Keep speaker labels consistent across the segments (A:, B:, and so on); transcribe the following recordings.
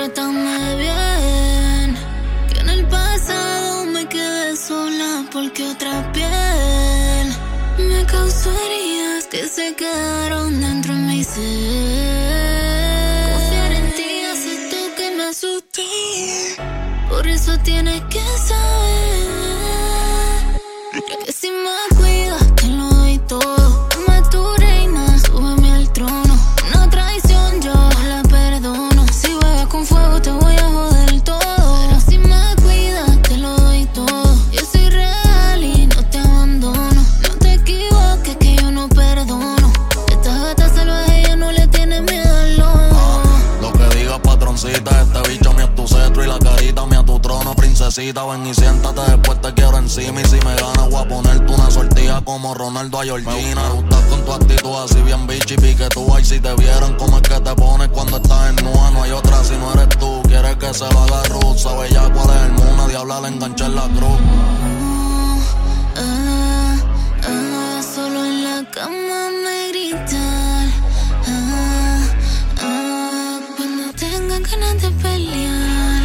A: trátame bien, que en el pasado me quedé sola porque otra piel me causó heridas que se quedaron dentro de mi ser. Confiar en ti hace tú que me asusté, por eso tienes que saber que si me cuidas te lo doy todo. Toma tu reina, súbeme al trono. Una traición yo la perdono. Si juegas con fuego te voy a joder todo. Pero si me cuidas te lo doy todo. Yo soy real y no te abandono. No te equivoques que yo no perdono. Esta gata salvaje ella no le tiene miedo al lobo.
B: Lo que digas, patroncita, este bicho mía es tu cetro y la carita mía tu trono. Princesita, ven y siéntate, después te quiero encima. Y si me ganas voy a ponerte una sortija como Ronaldo a Georgina. Me gustas con tu actitud así bien bichi, pique tú. Ay, si te vieran cómo es que te pones cuando estás en nua. No hay otra si no eres tú. Quieres que se lo haga Ruth. Sabe ya cuál es el mundo, diabla le enganché en la cruz.
A: Solo en la cama me gritan. Cuando tengan ganas de pelear.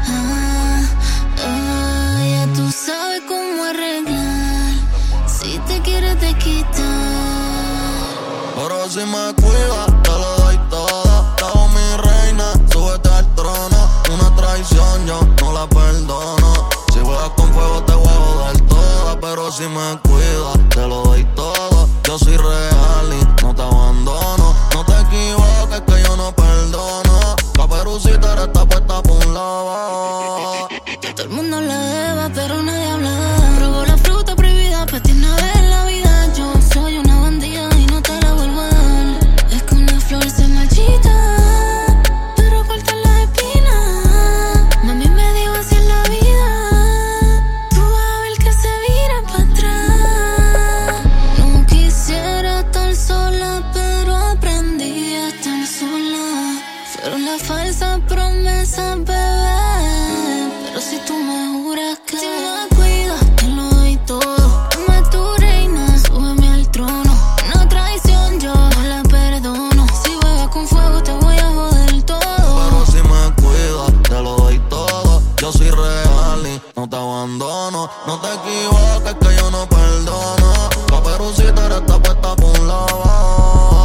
A: Ya tú sabes cómo arreglar. Si te quieres te quitar.
B: Pero si me cuidas, te lo doy todo. Todo mi reina, súbete al trono. Una traición yo no la perdono. Si juegas con fuego te voy a joder toda. Pero si me cuidas, te lo doy todo. Yo soy real y no te abandono. No te equivoques que yo no perdono. Caperucita eres está puesta por un lado.
A: Que todo el mundo la deba, pero nadie habla. Probó la fruta prohibida, para ti una vez en la vida. Yo soy una bandida y no te la vuelvo a dar. Es que una flor se marchita, pero corta la espina. Mami me dijo así en la vida. Tú vas a ver que se vira para atrás. No quisiera estar sola, pero aprendí a estar sola. Fueron las falsas promesas, bebé. Pero si tú me juras que si me cuidas, te lo doy todo. Toma tu reina, súbeme al trono. Una traición yo no la perdono. Si juegas con fuego te voy a joder todo.
B: Pero si me cuidas, te lo doy todo. Yo soy real y no te abandono. No te equivoques que yo no perdono. Caperucita eres está puesta por un lado.